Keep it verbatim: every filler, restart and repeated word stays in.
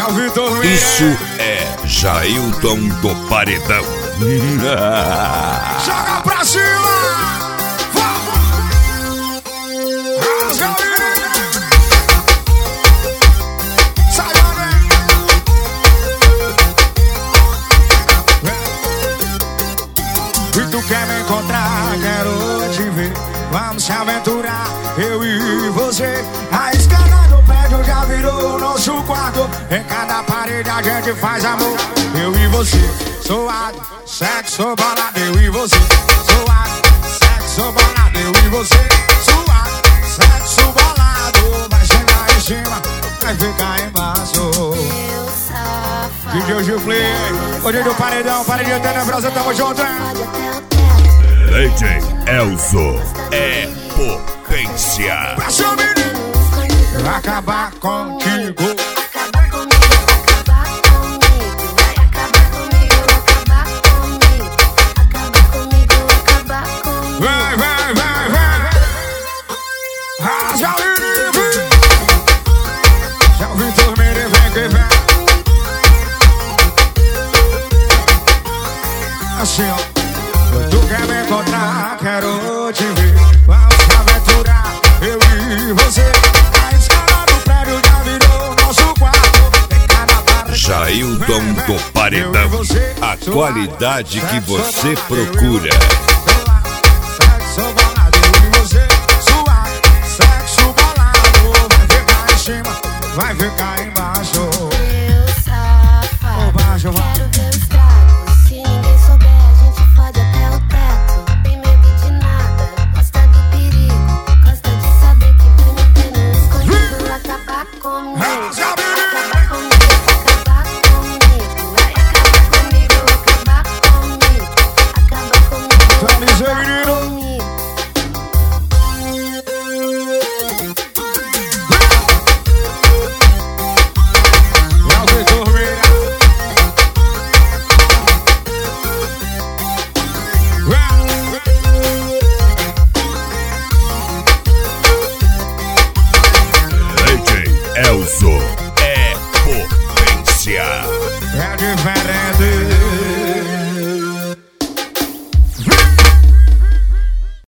Isso é Jailton do Paredão. Joga pra cima! E tu quer me encontrar, quero te ver. Vamos se aventurar, eu e você. A escada do prédio já virou o nosso quarto. Em cada parede a gente faz amor, eu e você. Suado, sexo bolado, eu e você. Suado, sexo bolado, eu e você. Suado, sexo bolado. Vai chegar em cima, vai ficar embaixo. D J Gil Play, o D J do Paredão, Paredinho Tenebrosa, tamo junto, hein? D J Elzo é potência. Pra seu menino acabar contigo. Acabar comigo, acabar comigo. Vai acabar comigo, acabar comigo. Acabar comigo, acabar comigo. Vai, vai, vai, vai. Rasga o livre. Já ouvi dormir e vem que vem. Assim, ó. Tu quer me encontrar, quero te ver. Vamos se aventurar, eu e você. A escala do prédio já virou nosso quarto. Jailton do Paredão, a qualidade que você procura. Sexo bolado, eu e você. Suado, sexo bolado. Vai ficar em cima, vai ficar embaixo. Meu safado, Ô, baixo, vai. quero ver o estrago. Se ninguém souber, a gente fode até o teto. Tem medo de nada, gosta do perigo. Gosta de saber que vai meter no escondido. Acabar comigo, acabar comigo, acabar comigo. Vai acabar comigo, acabar comigo. Acabar comigo, Vamos, acabar menino. comigo. Já ouvi dormir. D J Elzo é potência. É diferente.